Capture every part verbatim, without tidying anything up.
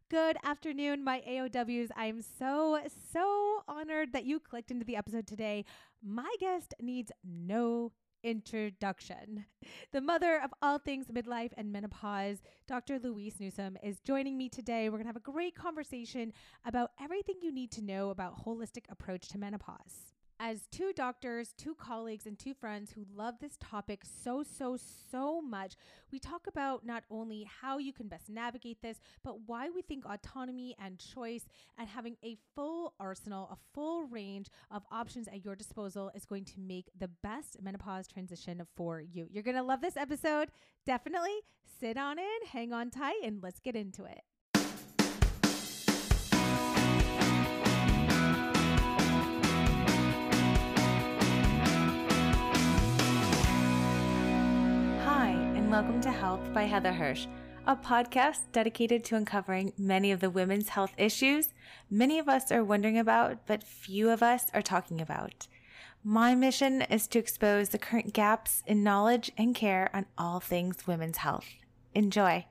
Good afternoon, my A O Ws. I'm so, so honored that you clicked into the episode today. My guest needs no introduction. The mother of all things midlife and menopause, Doctor Louise Newsome, is joining me today. We're going to have a great conversation about everything you need to know about holistic approach to menopause. As two doctors, two colleagues, and two friends who love this topic so, so, so much, we talk about not only how you can best navigate this, but why we think autonomy and choice and having a full arsenal, a full range of options at your disposal is going to make the best menopause transition for you. You're going to love this episode. Definitely sit on in, hang on tight, and let's get into it. Welcome to Health by Heather Hirsch, a podcast dedicated to uncovering many of the women's health issues many of us are wondering about, but few of us are talking about. My mission is to expose the current gaps in knowledge and care on all things women's health. Enjoy.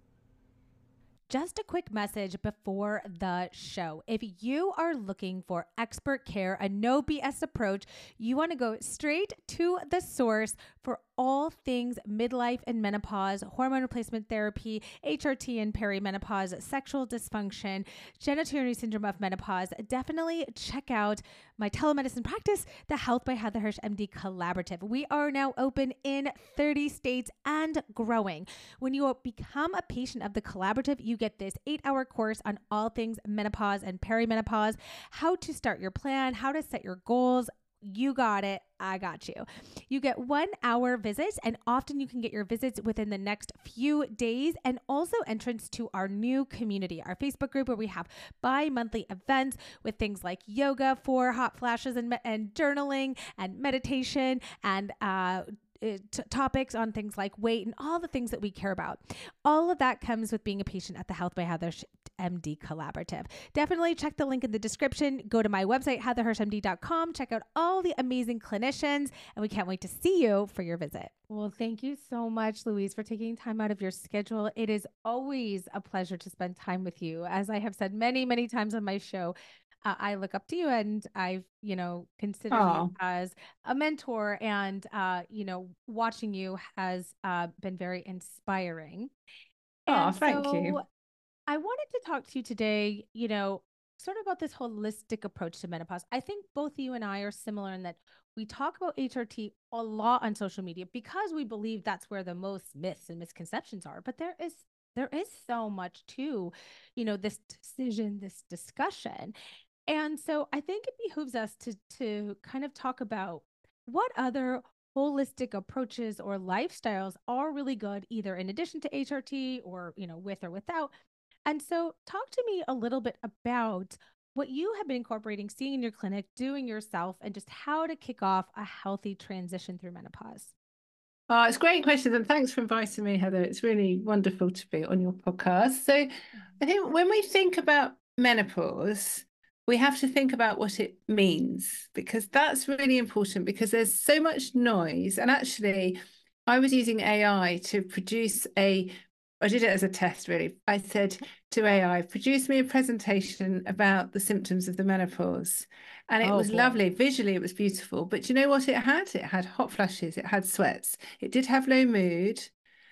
Just a quick message before the show. If you are looking for expert care, a no B S approach, you want to go straight to the source for all things midlife and menopause, hormone replacement therapy, H R T and perimenopause, sexual dysfunction, genitourinary syndrome of menopause, definitely check out my telemedicine practice, the Health by Heather Hirsch M D Collaborative. We are now open in thirty states and growing. When you become a patient of the collaborative, you get this eight-hour course on all things menopause and perimenopause, how to start your plan, how to set your goals. You got it. I got you. You get one hour visits, and often you can get your visits within the next few days, and also entrance to our new community, our Facebook group, where we have bi-monthly events with things like yoga for hot flashes and, and journaling and meditation and uh, T- topics on things like weight and all the things that we care about. All of that comes with being a patient at the Health by Heather M D Collaborative. Definitely check the link in the description. Go to my website, heather hirsch m d dot com. Check out all the amazing clinicians, and we can't wait to see you for your visit. Well, thank you so much, Louise, for taking time out of your schedule. It is always a pleasure to spend time with you. As I have said many, many times on my show, Uh, I look up to you, and I've, you know, consider Aww. you as a mentor, and, uh, you know, watching you has uh, been very inspiring. Oh, And thank so you. I wanted to talk to you today, you know, sort of about this holistic approach to menopause. I think both you and I are similar in that we talk about H R T a lot on social media because we believe that's where the most myths and misconceptions are. But there is there is so much to, you know, this decision, this discussion. And so I think it behooves us to to kind of talk about what other holistic approaches or lifestyles are really good, either in addition to H R T or, you know, with or without. And so talk to me a little bit about what you have been incorporating, seeing in your clinic, doing yourself, and just how to kick off a healthy transition through menopause. Oh, it's a great question, and thanks for inviting me, Heather. It's really wonderful to be on your podcast. So I think when we think about menopause, we have to think about what it means, because that's really important, because there's so much noise. And actually, I was using A I to produce a, I did it as a test, really. I said to A I, produce me a presentation about the symptoms of the menopause. And it Oh, was boy. lovely. Visually, it was beautiful. But you know what it had? It had hot flashes. It had sweats. It did have low mood.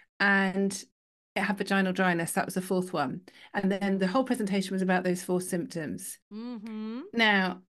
And it had vaginal dryness. That was the fourth one. And then the whole presentation was about those four symptoms. Mm-hmm. Now,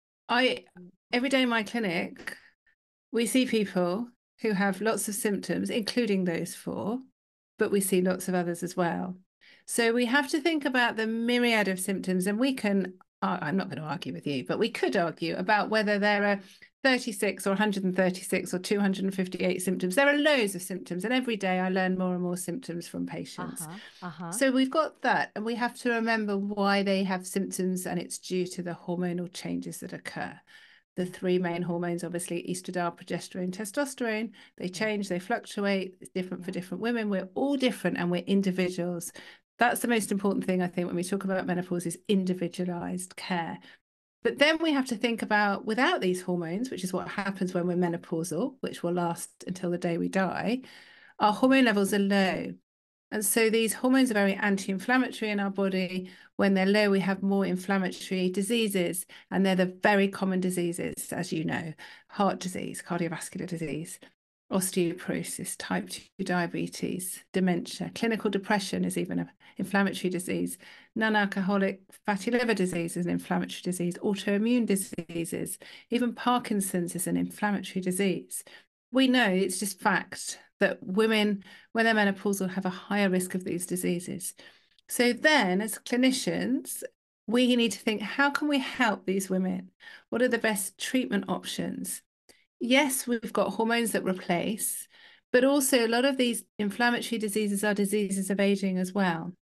I every day in my clinic, we see people who have lots of symptoms, including those four, but we see lots of others as well. So we have to think about the myriad of symptoms, and we can, uh, I'm not going to argue with you, but we could argue about whether there are thirty-six or one hundred thirty-six or two hundred fifty-eight symptoms. There are loads of symptoms, and every day I learn more and more symptoms from patients. Uh-huh. Uh-huh. So we've got that, and we have to remember why they have symptoms, and it's due to the hormonal changes that occur. The three main hormones, obviously, estradiol, progesterone, testosterone, they change, they fluctuate. It's different for different women. We're all different, and we're individuals. That's the most important thing, I think, when we talk about menopause, is individualized care. But then we have to think about, without these hormones, which is what happens when we're menopausal, which will last until the day we die, our hormone levels are low. And so these hormones are very anti-inflammatory in our body. When they're low, we have more inflammatory diseases, and they're the very common diseases, as you know: heart disease, cardiovascular disease, osteoporosis, type two diabetes, dementia. Clinical depression is even an inflammatory disease. Non-alcoholic fatty liver disease is an inflammatory disease. Autoimmune diseases, even Parkinson's is an inflammatory disease. We know, it's just fact, that women, when they're menopausal, have a higher risk of these diseases. So then, as clinicians, we need to think, how can we help these women? What are the best treatment options? Yes, we've got hormones that replace, but also a lot of these inflammatory diseases are diseases of aging as well.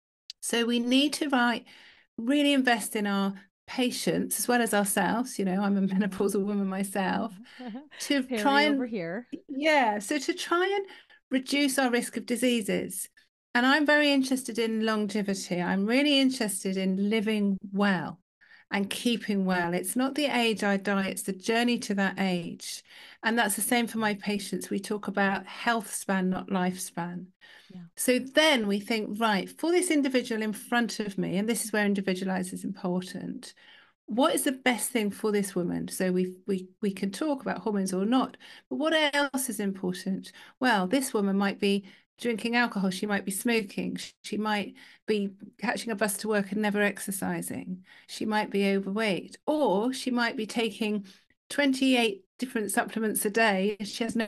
So we need to right, really invest in our patients as well as ourselves. You know, I'm a menopausal woman myself, to Perry try and over here. yeah, so to try and reduce our risk of diseases. And I'm very interested in longevity. I'm really interested in living well and keeping well. It's not the age I die, it's the journey to that age. And that's the same for my patients. We talk about health span, not lifespan. Yeah. So then we think, right, for this individual in front of me, and this is where individualize is important, what is the best thing for this woman? So we we we can talk about hormones or not, but what else is important? Well, this woman might be drinking alcohol, she might be smoking, she might be catching a bus to work and never exercising, she might be overweight, or she might be taking twenty-eight different supplements a day. She has no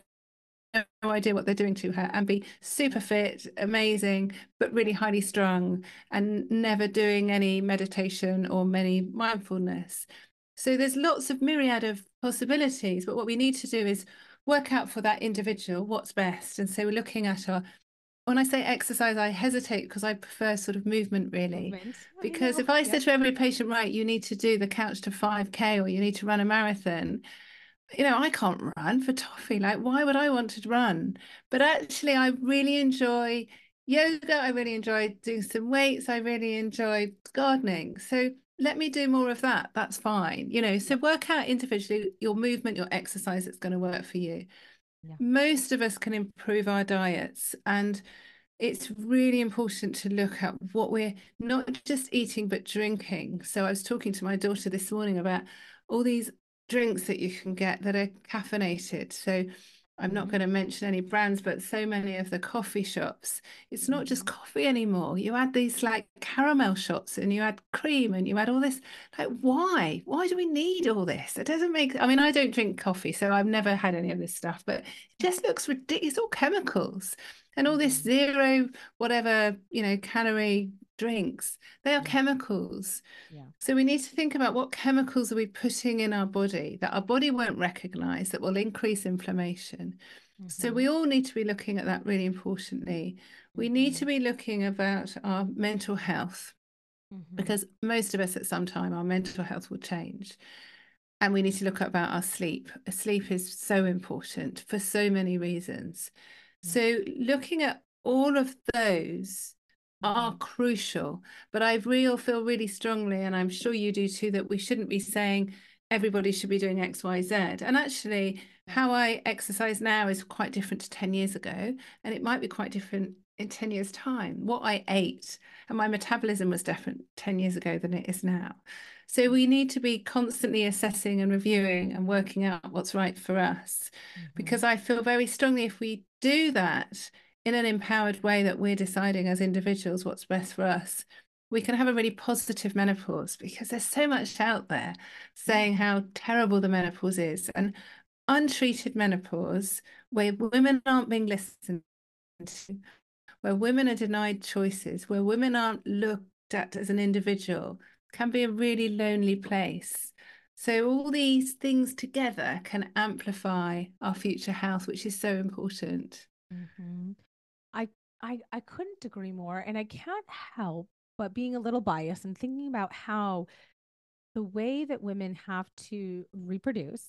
no idea what they're doing to her, and be super fit, amazing, but really highly strung, and never doing any meditation or many mindfulness. So there's lots of myriad of possibilities, but what we need to do is work out for that individual what's best. And so we're looking at our, when I say exercise, I hesitate because I prefer sort of movement, really. Movement. Because I if I yep. said to every patient, right, you need to do the couch to five K or you need to run a marathon, you know, I can't run for toffee. Like, why would I want to run? But actually, I really enjoy yoga. I really enjoy doing some weights. I really enjoy gardening. So let me do more of that. That's fine. You know, so work out individually your movement, your exercise that's going to work for you. Yeah. Most of us can improve our diets, and it's really important to look at what we're not just eating, but drinking. So I was talking to my daughter this morning about all these drinks that you can get that are caffeinated. So I'm Mm-hmm. not going to mention any brands, but so many of the coffee shops, it's not just coffee anymore. You add these like caramel shots and you add cream and you add all this. Like, why? Why do we need all this? It doesn't make, I mean, I don't drink coffee, so I've never had any of this stuff, but it just looks ridiculous. It's all chemicals. And all this zero, whatever, you know, calorie drinks, they are Yeah. chemicals. Yeah. So we need to think about what chemicals are we putting in our body that our body won't recognize, that will increase inflammation. Mm-hmm. So we all need to be looking at that really importantly. We mm-hmm. need to be looking about our mental health, mm-hmm. because most of us at some time, our mental health will change. And we need to look about our sleep. Sleep is so important for so many reasons. So looking at all of those are mm-hmm. crucial, but I really feel really strongly, and I'm sure you do too, that we shouldn't be saying everybody should be doing X, Y, Z. And actually, how I exercise now is quite different to ten years ago, and it might be quite different in ten years' time. What I ate and my metabolism was different ten years ago than it is now. So we need to be constantly assessing and reviewing and working out what's right for us, mm-hmm. because I feel very strongly if we do that in an empowered way, that we're deciding as individuals what's best for us, we can have a really positive menopause, because there's so much out there saying how terrible the menopause is. And untreated menopause, where women aren't being listened to, where women are denied choices, where women aren't looked at as an individual, can be a really lonely place. So all these things together can amplify our future health, which is so important. Mm-hmm. I, I I couldn't agree more, and I can't help but being a little biased and thinking about how the way that women have to reproduce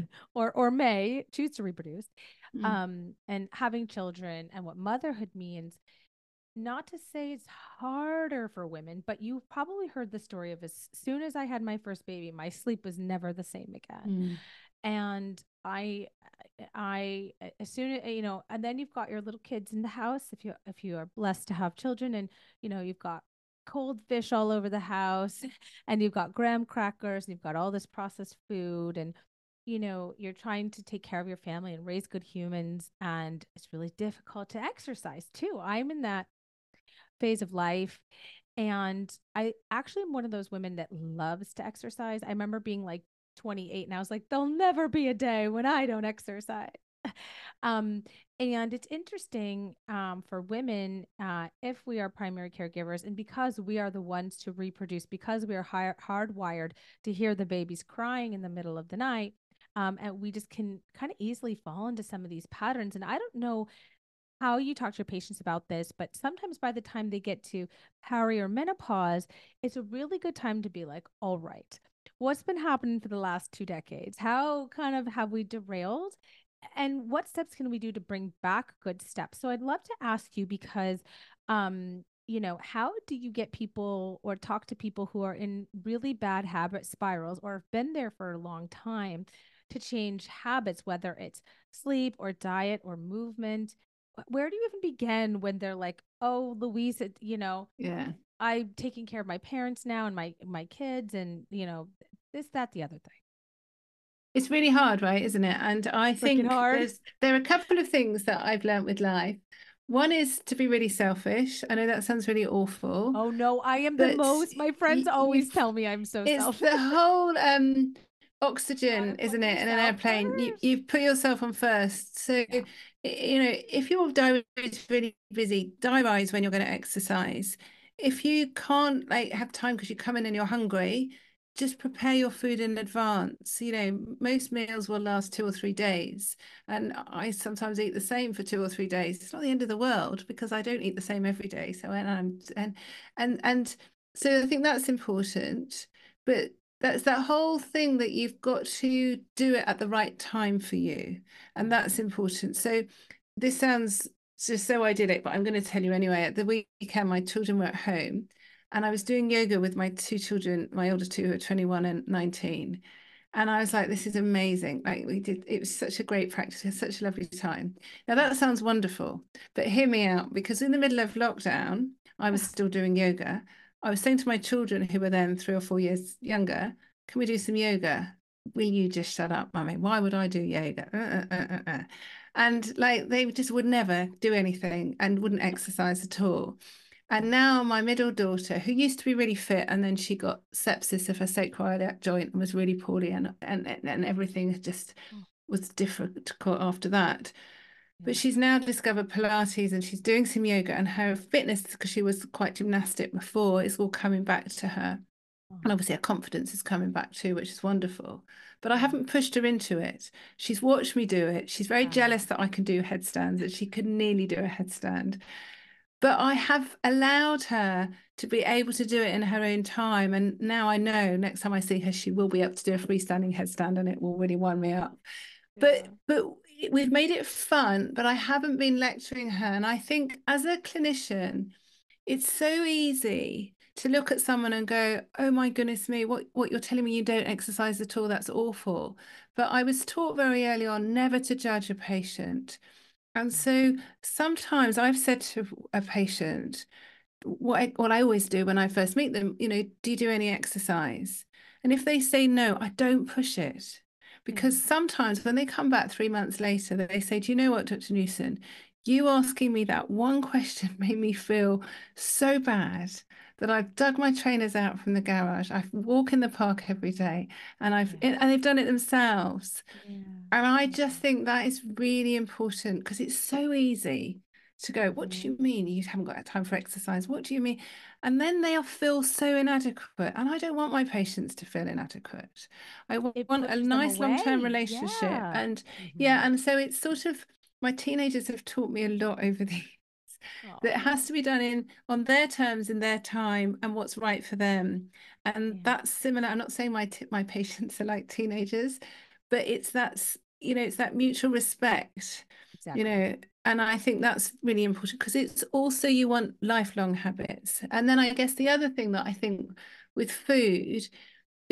or or may choose to reproduce, mm. um, and having children and what motherhood means. Not to say it's harder for women, but you've probably heard the story of as soon as I had my first baby, my sleep was never the same again. Mm. And I, I, as soon as, you know, and then you've got your little kids in the house, if you, if you are blessed to have children, and, you know, you've got cold fish all over the house and you've got graham crackers and you've got all this processed food, and you know you're trying to take care of your family and raise good humans, and it's really difficult to exercise too. I'm in that phase of life, and I actually am one of those women that loves to exercise. I remember being like twenty-eight and I was like, there'll never be a day when I don't exercise. Um, and it's interesting, um, for women, uh, if we are primary caregivers, and because we are the ones to reproduce, because we are hard- hardwired to hear the babies crying in the middle of the night, um, and we just can kind of easily fall into some of these patterns. And I don't know how you talk to your patients about this, but sometimes by the time they get to peri or menopause, it's a really good time to be like, all right, what's been happening for the last two decades? How kind of have we derailed? And what steps can we do to bring back good steps? So I'd love to ask you, because, um, you know, how do you get people or talk to people who are in really bad habit spirals or have been there for a long time to change habits, whether it's sleep or diet or movement? Where do you even begin when they're like, oh, Louise, it, you know, Yeah. I'm taking care of my parents now and my my kids, and you know, this, that, the other thing. It's really hard, right, isn't it? And I Freaking think hard. there's there are a couple of things that I've learned with life. One is to be really selfish. I know that sounds really awful, Oh no, I am the but most. My friends you, always you've tell me I'm so it's selfish. the whole um Gotta oxygen, put isn't it? In an yourself airplane, you first. you put yourself on first. So, Yeah. you know, if your diary is really busy, diarise when you're going to exercise. If you can't like have time because you come in and you're hungry, just prepare your food in advance. You know, most meals will last two or three days, and I sometimes eat the same for two or three days. It's not the end of the world because I don't eat the same every day. So, and I'm and and and so I think that's important. But that's that whole thing that you've got to do it at the right time for you. And Yeah. that's important. So this sounds just so idyllic, but I'm going to tell you anyway. At the weekend, my children were at home and I was doing yoga with my two children, my older two who are twenty-one and nineteen. And I was like, this is amazing. Like we did, it was such a great practice, such a lovely time. Now that sounds wonderful, but hear me out, because in the middle of lockdown, I was still doing yoga. I was saying to my children, who were then three or four years younger, can we do some yoga? Will you just shut up, mummy? Why would I do yoga? Uh, uh, uh, uh. uh. And like they just would never do anything and wouldn't exercise at all. And now my middle daughter, who used to be really fit, and then she got sepsis of her sacroiliac joint and was really poorly, and and and everything just was difficult after that. But she's now discovered Pilates and she's doing some yoga, and her fitness, because she was quite gymnastic before, is all coming back to her. And obviously her confidence is coming back too, which is wonderful. But I haven't pushed her into it. She's watched me do it. She's very jealous that I can do headstands, that she could nearly do a headstand. But I have allowed her to be able to do it in her own time. And now I know next time I see her, she will be able to do a freestanding headstand and it will really wind me up. But but we've made it fun, but I haven't been lecturing her. And I think as a clinician, it's so easy to look at someone and go, oh my goodness me, what, what you're telling me, you don't exercise at all, that's awful. But I was taught very early on never to judge a patient. And so sometimes I've said to a patient, what I, what I always do when I first meet them, you know, do you do any exercise? And if they say no, I don't push it. Because Yeah. sometimes when they come back three months later, they say, do you know what, Doctor Newson, you asking me that one question made me feel so bad that I've dug my trainers out from the garage. I walk in the park every day, and I've Yeah. and they've done it themselves. Yeah. And I just think that is really important, because it's so easy to go, what do Mhm. you mean you haven't got time for exercise? What do you mean? And then they'll feel so inadequate. And I don't want my patients to feel inadequate. I wa- It want a pushes them nice long-term away. relationship. Yeah. And yeah, Mhm. and so it's sort of, my teenagers have taught me a lot over the years that it Oh, has to be done in on their terms, in their time, and what's right for them. And yeah. that's similar. I'm not saying my t- my patients are like teenagers, but it's that's you know it's that mutual respect, you Exactly. know. And I think that's really important, because it's also, you want lifelong habits. And then I guess the other thing that I think with food is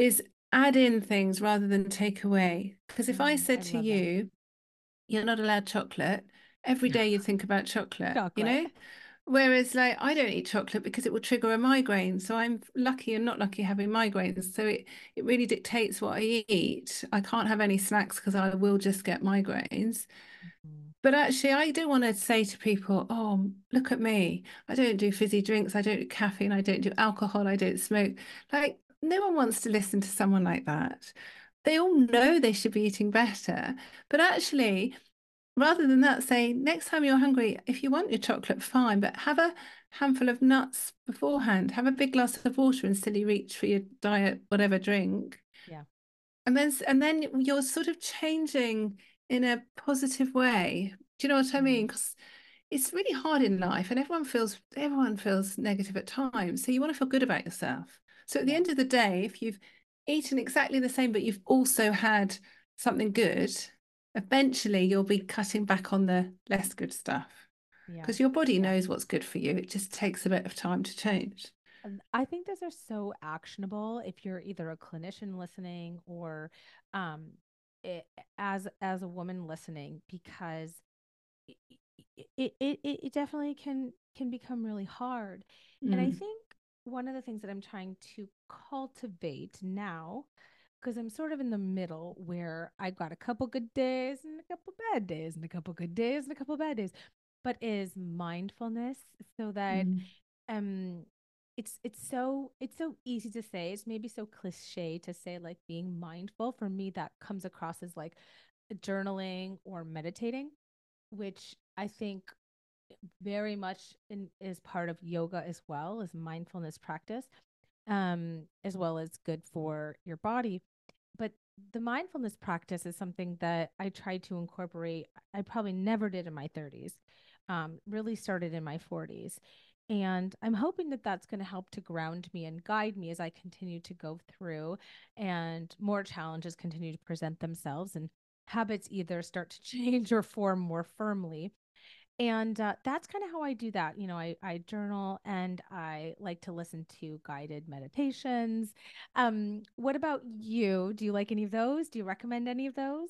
add in things rather than take away. Because if I Mm, said I to love that. you, you're not allowed chocolate, every day you think about chocolate, you Chocolate. know? Whereas, like, I don't eat chocolate because it will trigger a migraine. So I'm lucky and not lucky having migraines. So it, it really dictates what I eat. I can't have any snacks because I will just get migraines. Mhm. But actually, I do want to say to people, oh, look at me. I don't do fizzy drinks. I don't do caffeine. I don't do alcohol. I don't smoke. Like, no one wants to listen to someone like that. They all know they should be eating better. But actually, rather than that, say next time you're hungry, if you want your chocolate, fine, but have a handful of nuts beforehand. Have a big glass of water until you reach for your diet, whatever drink. Yeah. And then and then you're sort of changing in a positive way. Do you know what I mean? Because it's really hard in life, and everyone feels everyone feels negative at times. So you want to feel good about yourself. So at the Yeah. end of the day, if you've eaten exactly the same, but you've also had something good, eventually you'll be cutting back on the less good stuff Yeah. because your body Yeah. knows what's good for you. It just takes a bit of time to change. And I think those are so actionable if you're either a clinician listening or um it, as as a woman listening, because it, it it it definitely can can become really hard. And I Mm. think one of the things that I'm trying to cultivate now, because I'm sort of in the middle where I got a couple good days and a couple bad days and a couple good days and a couple bad days, but is mindfulness, so that Mm. um it's it's so it's so easy to say, it's maybe so cliche to say, like, being mindful. For me, that comes across as like journaling or meditating, which I think very much in, is part of yoga as well as mindfulness practice, um as well as good for your body. But the mindfulness practice is something that I tried to incorporate. I probably never did in my thirties, um, really started in my forties. And I'm hoping that that's going to help to ground me and guide me as I continue to go through and more challenges continue to present themselves and habits either start to change or form more firmly. And uh, that's kind of how I do that. You know, I, I journal and I like to listen to guided meditations. Um, what about you? Do you like any of those? Do you recommend any of those?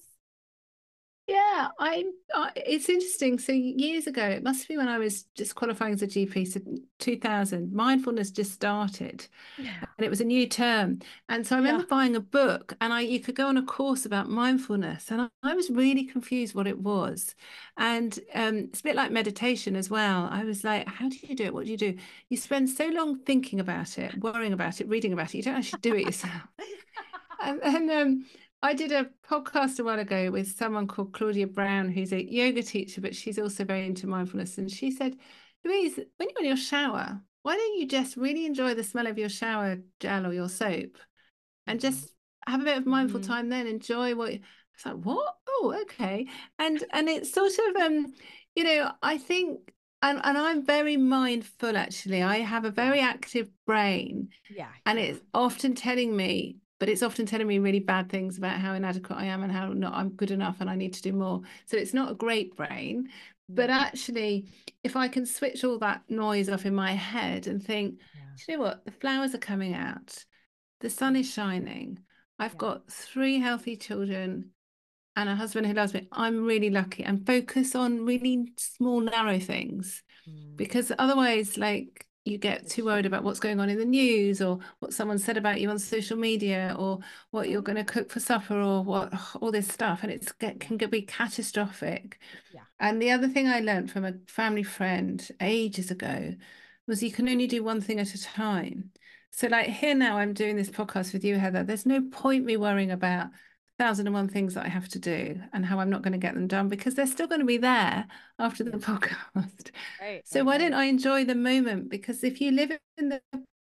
Yeah, I, I it's interesting. So years ago, it must be when I was just qualifying as a G P, so two thousand, mindfulness just started, Yeah. and it was a new term. And so I Yeah. remember buying a book, and I you could go on a course about mindfulness, and I, I was really confused what it was. And um, it's a bit like meditation as well. I was like, how do you do it? What do you do? You spend so long thinking about it, worrying about it, reading about it. You don't actually do it yourself. And then um, I did a podcast a while ago with someone called Claudia Brown, who's a yoga teacher, but she's also very into mindfulness. And she said, Louise, when you're in your shower, why don't you just really enjoy the smell of your shower gel or your soap and Mm-hmm. just have a bit of mindful Mm-hmm. time then, enjoy what you... It's like, what? Oh, okay. And and it's sort of um, you know, I think and, and I'm very mindful actually. I have a Yeah. very active brain Yeah. and Yeah. it's often telling me, but it's often telling me really bad things about how inadequate I am and how not I'm good enough and I need to do more. So it's not a great brain. But Yeah. actually, if I can switch all that noise off in my head and think, Yeah. you know what, the flowers are coming out, the sun Yeah. is shining, I've Yeah. got three healthy children and a husband who loves me, I'm really lucky, and focus on really small, narrow things Mm. because otherwise, like, you get too It's worried about what's going on in the news or what someone said about you on social media or what you're right. going to cook for supper or what all this stuff, and it's get, Yeah. can be catastrophic. Yeah. And the other thing I learned from a family friend ages ago was you can only do one thing at a time. So, like, here now, I'm doing this podcast with you, Heather. There's no point me worrying about thousand and one things that I have to do and how I'm not going to get them done because they're still going to be there after the Yeah. podcast. Right. So Right. why don't Right. I enjoy the moment? Because if you live in the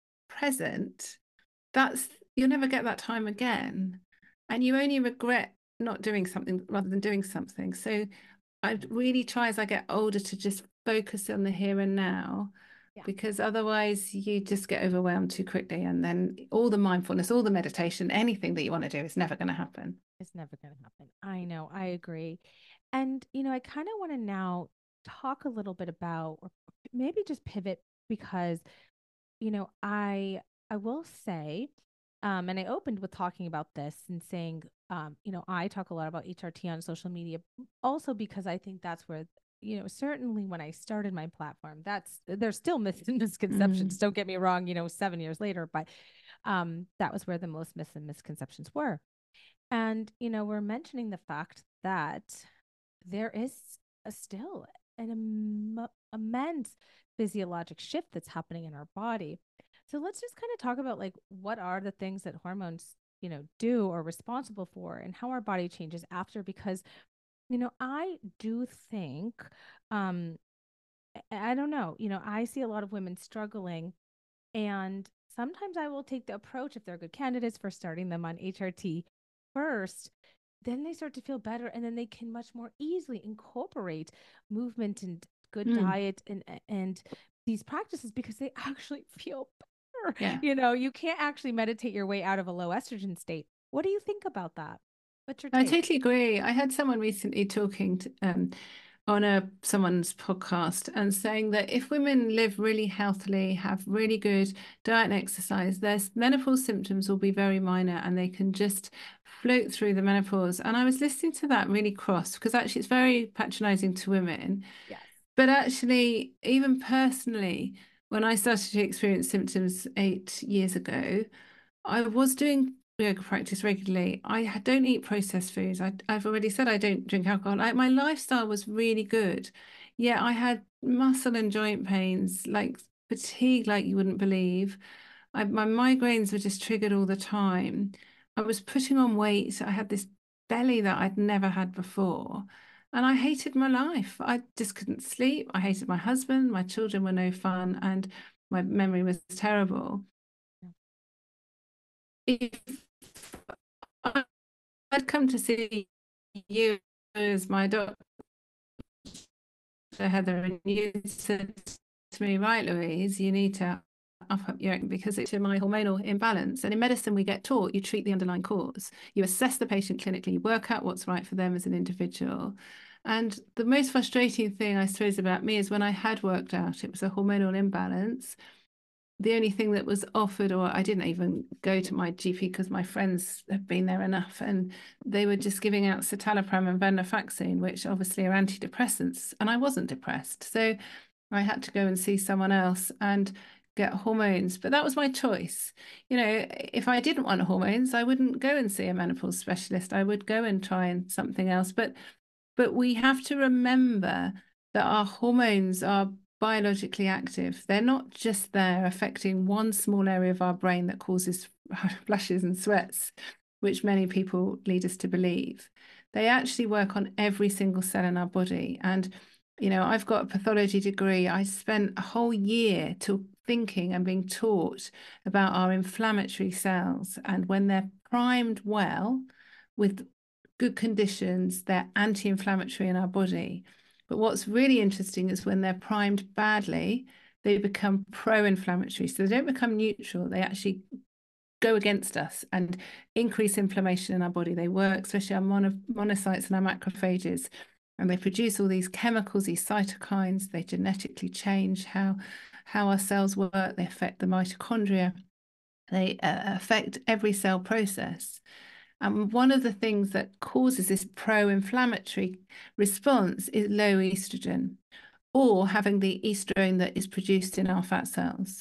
present, that's you'll never get that time again. And you only regret not doing something rather than doing something. So I Yeah. really try as I get older to just focus on the here and now Yeah. because otherwise you just get overwhelmed too quickly and then all the mindfulness, all the meditation, anything that you want to do is never going to happen. It's never going to happen. I know. I agree. And, you know, I kind of want to now talk a little bit about, or maybe just pivot because, you know, I, I will say Um, and I opened with talking about this and saying, um, you know, I talk a lot about H R T on social media, also because I think that's where, you know, certainly when I started my platform, that's there's still mis- misconceptions. Mm. Don't get me wrong, you know, seven years later, but um, that was where the most myths and misconceptions were. And, you know, we're mentioning the fact that there is a still an Im- immense physiologic shift that's happening in our body. So let's just kind of talk about like what are the things that hormones, you know, do or responsible for and how our body changes after, because, you know, I do think, um, I I don't know, you know, I see a lot of women struggling, and sometimes I will take the approach, if they're good candidates, for starting them on H R T first. Then they start to feel better, and then they can much more easily incorporate movement and good Mm. diet and and these practices because they actually feel better. Yeah. You know, you can't actually meditate your way out of a low estrogen state. What do you think about that? What's your I take? totally agree. I had someone recently talking to, um, on a someone's podcast and saying that if women live really healthily, have really good diet and exercise, their menopause symptoms will be very minor and they can just float through the menopause. And I was listening to that really cross because actually it's very patronizing to women. Yes. But actually, even personally, when I started to experience symptoms eight years ago, I was doing yoga practice regularly. I don't eat processed foods. I, I've already said I don't drink alcohol. Like, my lifestyle was really good. Yeah, I had muscle and joint pains, like fatigue, like you wouldn't believe. I, my migraines were just triggered all the time. I was putting on weight. I had this belly that I'd never had before. And I hated my life. I just couldn't sleep. I hated my husband. My children were no fun. And my memory was terrible. If I'd come to see you as my doctor, Heather, and you said to me, right, Louise, you need to up up your because it's my hormonal imbalance. And in medicine, we get taught you treat the underlying cause, you assess the patient clinically, you work out what's right for them as an individual. And the most frustrating thing, I suppose, about me is when I had worked out it was a hormonal imbalance. The only thing that was offered, or I didn't even go to my G P because my friends have been there enough, and they were just giving out citalopram and venlafaxine, which obviously are antidepressants, and I wasn't depressed. So I had to go and see someone else and get hormones, but that was my choice. You know, if I didn't want hormones, I wouldn't go and see a menopause specialist. I would go and try and something else. But but we have to remember that our hormones are biologically active. They're not just there affecting one small area of our brain that causes flushes and sweats, which many people lead us to believe. They actually work on every single cell in our body. And, you know, I've got a pathology degree. I spent a whole year to thinking and being taught about our inflammatory cells. And when they're primed well with good conditions, they're anti-inflammatory in our body. But what's really interesting is when they're primed badly, they become pro-inflammatory. So they don't become neutral. They actually go against us and increase inflammation in our body. They work, especially our mono, monocytes and our macrophages, and they produce all these chemicals, these cytokines. They genetically change how, how our cells work. They affect the mitochondria. They uh, affect every cell process. And one of the things that causes this pro-inflammatory response is low estrogen, or having the estrone that is produced in our fat cells.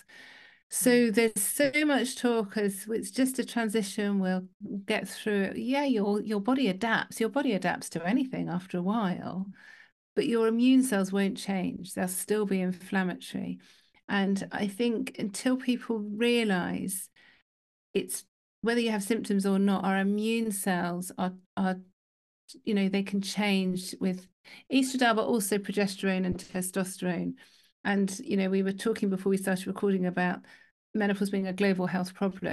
So there's so much talk as it's just a transition, we'll get through it. Yeah, your your body adapts. Your body adapts to anything after a while, but your immune cells won't change. They'll still be inflammatory. And I think until people realize it's whether you have symptoms or not, our immune cells are are you know they can change with estradiol, but also progesterone and testosterone. And you know we were talking before we started recording about menopause being a global health problem,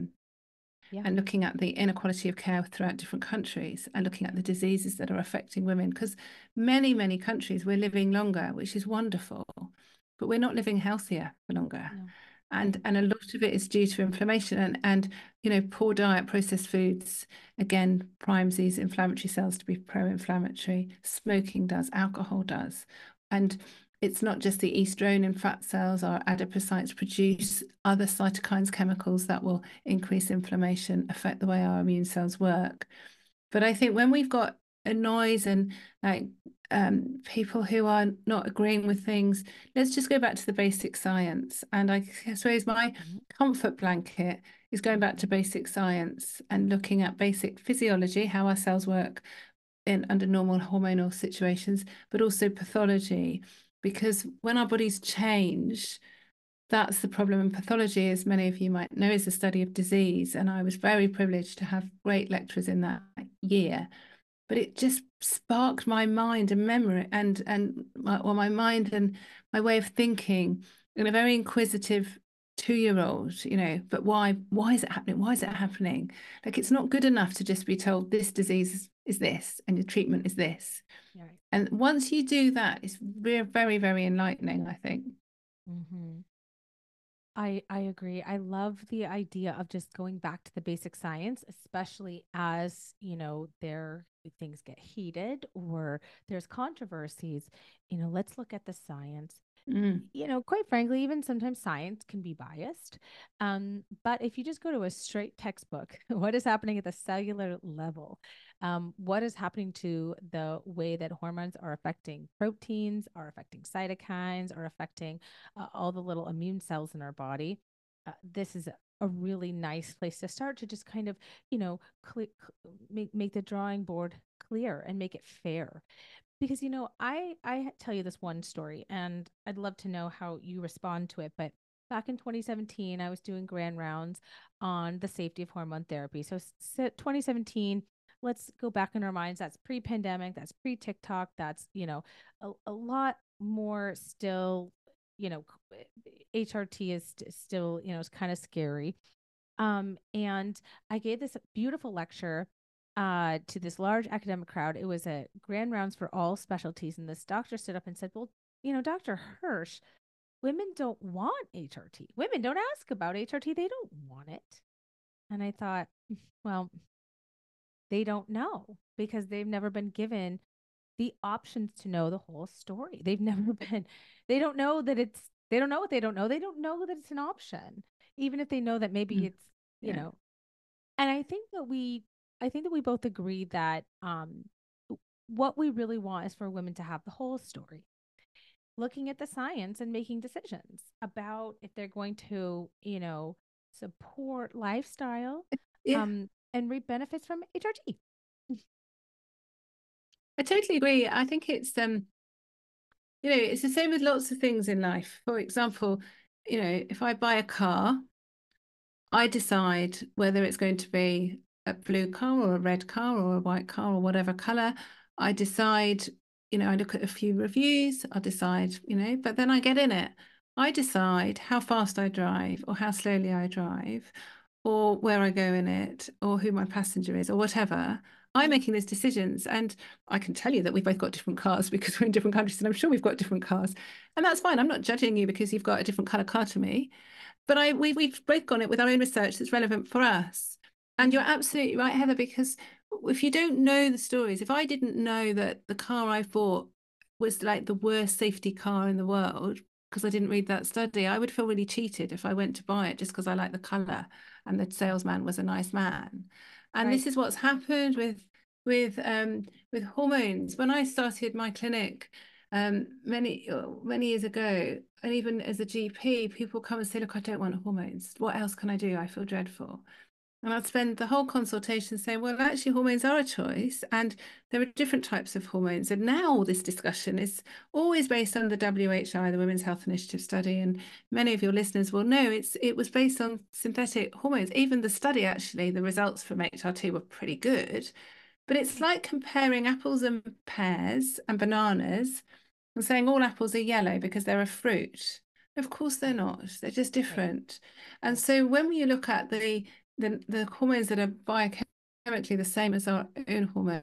Yeah. and looking at the inequality of care throughout different countries and looking at the diseases that are affecting women, because many many countries we're living longer, which is wonderful, but we're not living healthier for longer. No. And and a lot of it is due to inflammation, and and you know poor diet, processed foods again primes these inflammatory cells to be pro-inflammatory. Smoking does, alcohol does. And it's not just the estrone in fat cells. Our adipocytes produce other cytokines, chemicals that will increase inflammation, affect the way our immune cells work. But I think when we've got a noise and like um, people who are not agreeing with things, let's just go back to the basic science. And I suppose my Mm-hmm. comfort blanket is going back to basic science and looking at basic physiology, how our cells work in under normal hormonal situations, but also pathology. Because when our bodies change, that's the problem. And pathology, as many of you might know, is the study of disease. And I was very privileged to have great lecturers in that year. But it just sparked my mind and memory and and my, or my mind and my way of thinking in a very inquisitive two-year-old, you know, but why why is it happening? Why is it happening? Like, it's not good enough to just be told this disease is, is this and your treatment is this. Yeah. And once you do that, it's very, very, very enlightening, I think. Mm-hmm. I I agree. I love the idea of just going back to the basic science, especially as, you know, there things get heated or there's controversies. You know, let's look at the science. Mm. You know, quite frankly, even sometimes science can be biased. Um, but if you just go to a straight textbook, what is happening at the cellular level? Um, what is happening to the way that hormones are affecting proteins, are affecting cytokines, are affecting uh, all the little immune cells in our body? Uh, this is a, a really nice place to start to just kind of, you know, cl- make, make the drawing board clear and make it fair. Because, you know, I I tell you this one story and I'd love to know how you respond to it. But back in twenty seventeen, I was doing grand rounds on the safety of hormone therapy. So twenty seventeen, let's go back in our minds. That's pre-pandemic, that's pre-TikTok, that's, you know, a, a lot more still, you know, H R T is st- still, you know, it's kind of scary. Um, and I gave this beautiful lecture uh, to this large academic crowd. It was a grand rounds for all specialties. And this doctor stood up and said, well, you know, Doctor Hirsch, women don't want H R T. Women don't ask about H R T. They don't want it. And I thought, well, they don't know because they've never been given the options to know the whole story. They've never been, they don't know that it's, they don't know what they don't know. They don't know that it's an option, even if they know that maybe Mm. it's, you Yeah. know, and I think that we, I think that we both agree that um, what we really want is for women to have the whole story, looking at the science and making decisions about if they're going to, you know, support lifestyle Yeah. um, and reap benefits from H R T. I totally agree. I think it's um, you know, it's the same with lots of things in life. For example, you know, if I buy a car, I decide whether it's going to be a blue car or a red car or a white car or whatever color. I decide, you know, I look at a few reviews, I decide, you know, but then I get in it. I decide how fast I drive or how slowly I drive or where I go in it or who my passenger is or whatever. I'm making those decisions. And I can tell you that we've both got different cars because we're in different countries and I'm sure we've got different cars. And that's fine. I'm not judging you because you've got a different color car to me. But I we, we've both gone it with our own research that's relevant for us. And you're absolutely right, Heather, because if you don't know the stories, if I didn't know that the car I bought was like the worst safety car in the world, because I didn't read that study, I would feel really cheated if I went to buy it just because I like the color and the salesman was a nice man. And Right. this is what's happened with with um with hormones. When I started my clinic um many many years ago, and even as a G P, people come and say, look, I don't want hormones. What else can I do? I feel dreadful. And I'd spend the whole consultation saying, well, actually, hormones are a choice, and there are different types of hormones. And now all this discussion is always based on the W H I, the Women's Health Initiative study. And many of your listeners will know it's it was based on synthetic hormones. Even the study, actually, the results from H R T were pretty good. But it's like comparing apples and pears and bananas and saying all apples are yellow because they're a fruit. Of course they're not. They're just different. And so when you look at the the, the hormones that are biochemically the same as our own hormones,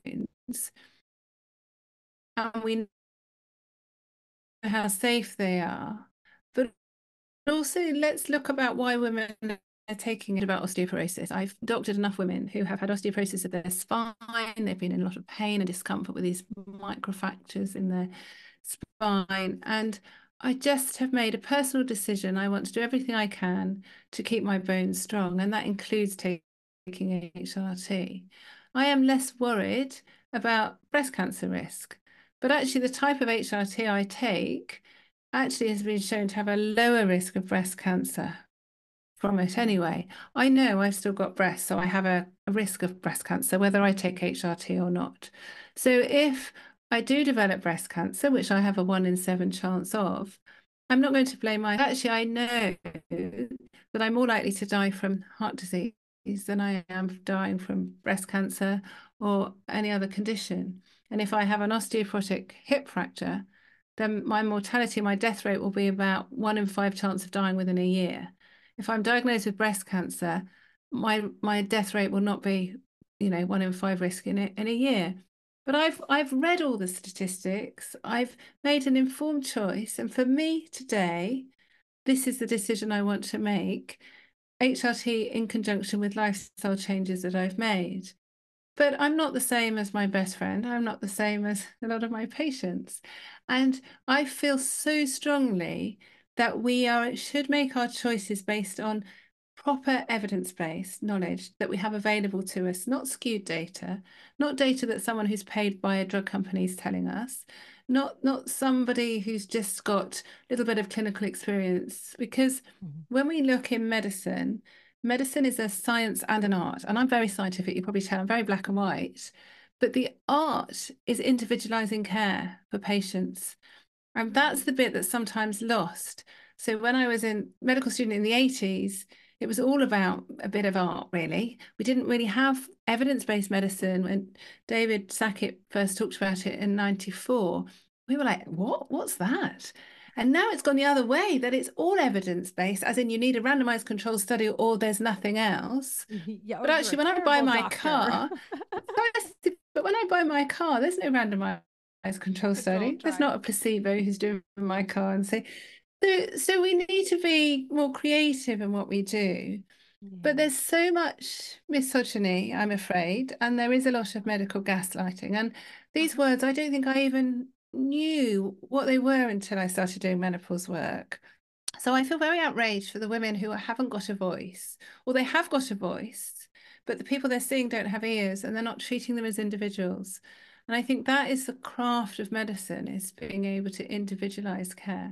and we know how safe they are, but also let's look about why women are taking it about osteoporosis. I've doctored enough women who have had osteoporosis of their spine. They've been in a lot of pain and discomfort with these microfractures in their spine. And I just have made a personal decision. I want to do everything I can to keep my bones strong, and that includes taking H R T. I am less worried about breast cancer risk, but actually the type of H R T I take actually has been shown to have a lower risk of breast cancer from it anyway. I know I've still got breasts, so I have a, a risk of breast cancer, whether I take H R T or not. So if I do develop breast cancer, which I have a one in seven chance of, I'm not going to blame my, actually I know that I'm more likely to die from heart disease than I am dying from breast cancer or any other condition. And if I have an osteoporotic hip fracture, then my mortality, my death rate will be about one in five chance of dying within a year. If I'm diagnosed with breast cancer, my my death rate will not be, you know, one in five risk in a, in a year. But I've I've read all the statistics. I've made an informed choice, and for me today, this is the decision I want to make. H R T in conjunction with lifestyle changes that I've made. But I'm not the same as my best friend. I'm not the same as a lot of my patients. And I feel so strongly that we are should make our choices based on proper evidence-based knowledge that we have available to us, not skewed data, not data that someone who's paid by a drug company is telling us, not, not somebody who's just got a little bit of clinical experience. Because mm-hmm. when we look in medicine, medicine is a science and an art. And I'm very scientific, you probably tell, I'm very black and white. But the art is individualizing care for patients. And that's the bit that's sometimes lost. So when I was a medical student in the eighties, it was all about a bit of art, really. We didn't really have evidence-based medicine. When David Sackett first talked about it in ninety-four, we were like, what? What's that? And now it's gone the other way, that it's all evidence-based, as in you need a randomized control study or there's nothing else. Yeah, but actually, when I buy my doctor. car, but when I buy my car, there's no randomized control study. There's not a placebo who's doing my car and say, so, so we need to be more creative in what we do. Yeah. But there's so much misogyny, I'm afraid, and there is a lot of medical gaslighting. And these uh-huh. words, I don't think I even knew what they were until I started doing menopause work. So I feel very outraged for the women who haven't got a voice, or they have got a voice, but the people they're seeing don't have ears, and they're not treating them as individuals. And I think that is the craft of medicine, is being able to individualize care.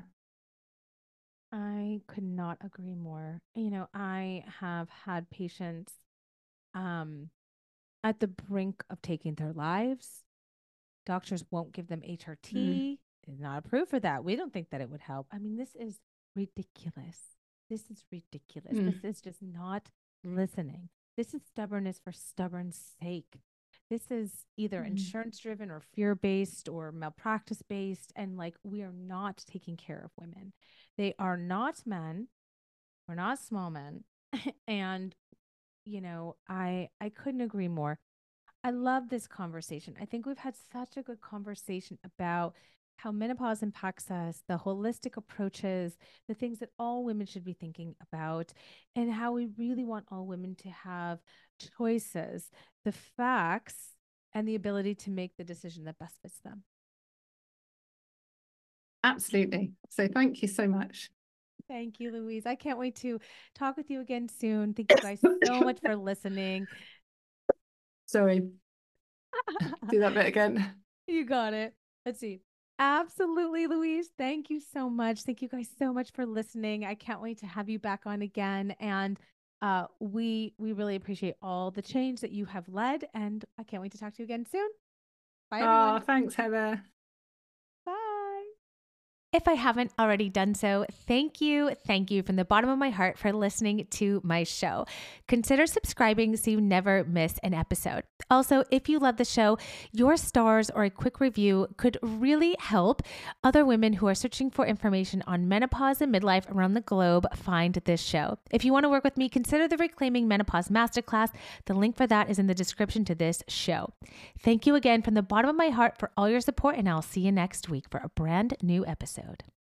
I could not agree more. You know, I have had patients um, at the brink of taking their lives. Doctors won't give them H R T. Mm. It's not approved for that. We don't think that it would help. I mean, this is ridiculous. This is ridiculous. Mm. This is just not listening. This is stubbornness for stubborn's sake. This is either mm. insurance driven or fear based or malpractice based. And like, we are not taking care of women. They are not men. We're not small men. And, you know, I, I couldn't agree more. I love this conversation. I think we've had such a good conversation about how menopause impacts us, the holistic approaches, the things that all women should be thinking about, and how we really want all women to have choices, the facts, and the ability to make the decision that best fits them. Absolutely. So thank you so much. Thank you, Louise. I can't wait to talk with you again soon. Thank you guys so much for listening. Sorry. Do that bit again. You got it. Let's see. Absolutely, Louise. Thank you so much. Thank you guys so much for listening. I can't wait to have you back on again. And uh, we we really appreciate all the change that you have led. And I can't wait to talk to you again soon. Bye, everyone. Oh, thanks, Heather. Bye. If I haven't already done so, thank you, thank you from the bottom of my heart for listening to my show. Consider subscribing so you never miss an episode. Also, if you love the show, your stars or a quick review could really help other women who are searching for information on menopause and midlife around the globe find this show. If you want to work with me, consider the Reclaiming Menopause Masterclass. The link for that is in the description to this show. Thank you again from the bottom of my heart for all your support, and I'll see you next week for a brand new episode.